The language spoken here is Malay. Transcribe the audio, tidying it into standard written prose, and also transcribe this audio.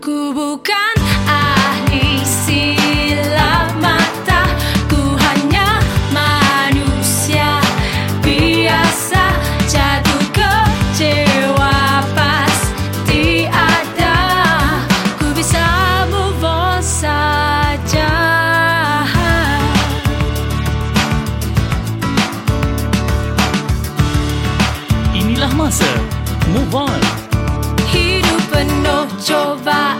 Ku bukan ahli silap mata, ku hanya manusia biasa. Jatuh kecewa pasti ada, ku bisa move on saja. Inilah masa Move On. Hidup penuh cobaan,